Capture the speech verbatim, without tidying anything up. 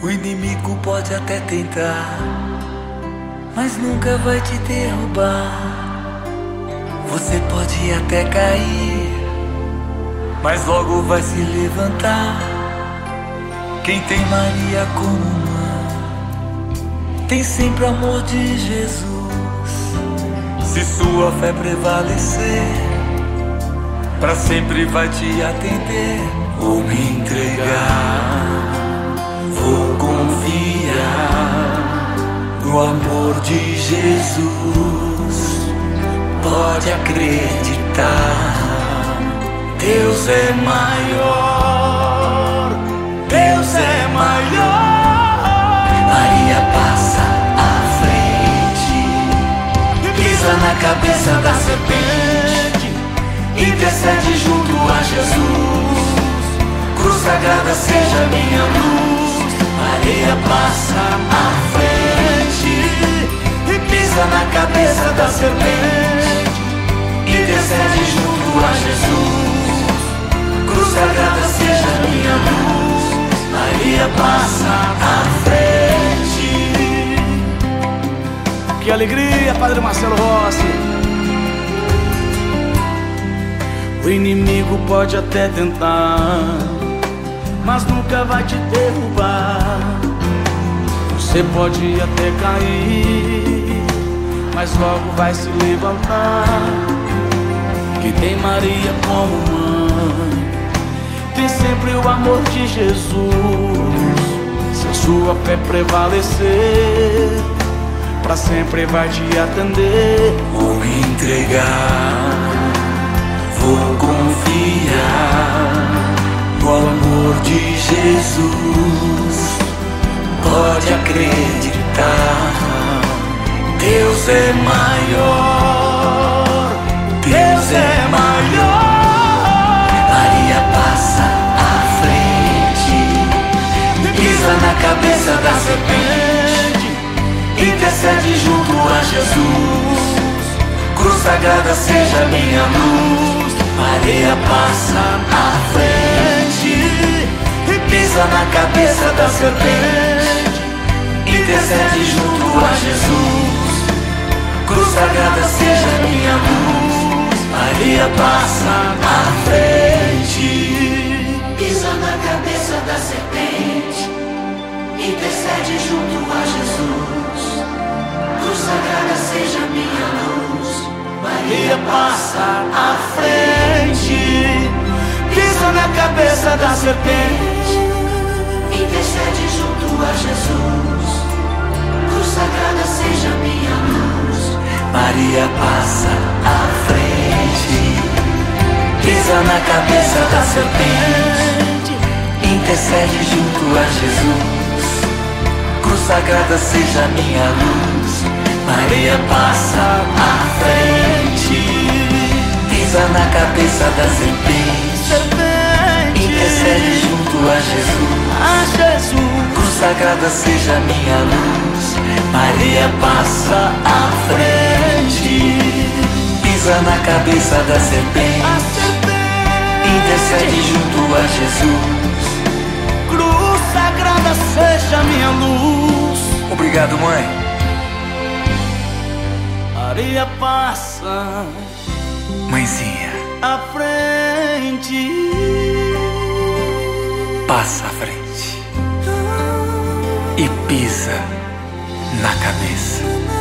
O inimigo pode até tentar, mas nunca vai te derrubar. Você pode até cair, mas logo vai se levantar. Quem tem Maria como mãe tem sempre o amor de Jesus. Se sua fé prevalecer, pra sempre vai te atender. Vou me entregar, vou confiar no amor de Jesus. Pode acreditar, Deus é maior, Deus é maior. Maria passa à frente, pisa na cabeça da serpente, intercede junto a Jesus. Cruz sagrada seja minha luz. Maria passa à frente e pisa na cabeça da serpente, intercede junto a Jesus. Cruz sagrada seja minha luz. Maria passa à frente. Que alegria, Padre Marcelo Rossi. O inimigo pode até tentar, mas nunca vai te derrubar. Você pode até cair, mas logo vai se levantar. Que tem Maria como mãe tem sempre o amor de Jesus. Se a sua fé prevalecer, pra sempre vai te atender. Vou me entregar, vou confiar no amor de Jesus. Pode acreditar, Deus é maior, Deus é maior. Maria passa à frente, pisa na cabeça da serpente, intercede junto a Jesus. Cruz sagrada seja minha luz. Maria passa à frente e pisa na cabeça da serpente, intercede junto a Jesus. Cruz sagrada seja minha luz. Maria passa à frente, pisa na cabeça da serpente, intercede junto a Jesus. Cruz sagrada seja minha luz. Maria passa à frente, pisa na cabeça da serpente, intercede junto a Jesus. Cruz sagrada seja minha luz. Maria passa à frente, pisa na cabeça da serpente, intercede junto a Jesus. Cruz sagrada seja minha luz. Maria passa à frente, pisa na cabeça da serpente, intercede junto a Jesus. Cruz sagrada seja minha luz. Maria passa à frente, pisa na cabeça da serpente, intercede junto a Jesus. Cruz sagrada seja minha luz. Obrigado, mãe. Maria passa, Mãezinha, à frente, passa à frente e pisa na cabeça